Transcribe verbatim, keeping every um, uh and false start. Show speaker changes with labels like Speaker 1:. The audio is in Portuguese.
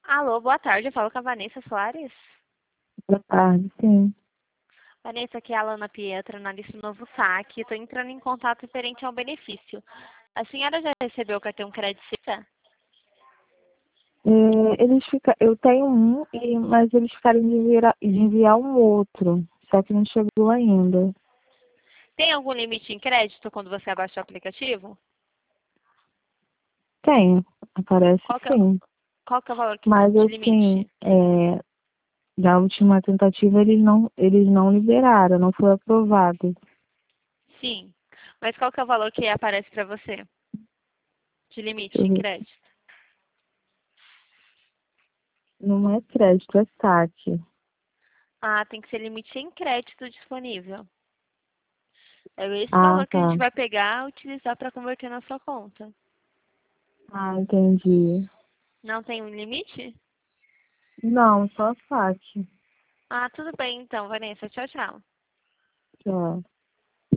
Speaker 1: Alô, boa tarde. Eu falo com a Vanessa Soares.
Speaker 2: Boa tarde, sim.
Speaker 1: Vanessa, aqui é a Alana Pietra, analista do Novo Saque. Estou entrando em contato referente ao benefício. A senhora já recebeu o cartão crédito?
Speaker 2: É, eles fica, eu tenho um, e- mas eles ficaram de enviar, de enviar um outro, só que não chegou ainda.
Speaker 1: Tem algum limite em crédito quando você abaixa o aplicativo?
Speaker 2: Tem, aparece
Speaker 1: Qual que é,
Speaker 2: sim.
Speaker 1: qual que é o valor que-
Speaker 2: Mas
Speaker 1: de
Speaker 2: assim,
Speaker 1: limite?
Speaker 2: é, da última tentativa eles não, eles não liberaram, não foi aprovado.
Speaker 1: Sim. Mas qual que é o valor que aparece para você de limite
Speaker 2: Deixa eu
Speaker 1: em
Speaker 2: ver.
Speaker 1: crédito?
Speaker 2: Não é crédito, é saque.
Speaker 1: Ah, tem que ser limite em crédito disponível. É esse
Speaker 2: Ah,
Speaker 1: valor que a gente
Speaker 2: tá.
Speaker 1: vai pegar e utilizar para converter na sua conta.
Speaker 2: Ah, entendi.
Speaker 1: Não tem um limite?
Speaker 2: Não, só saque.
Speaker 1: Ah, tudo bem então, Vanessa. Tchau, tchau.
Speaker 2: Tchau.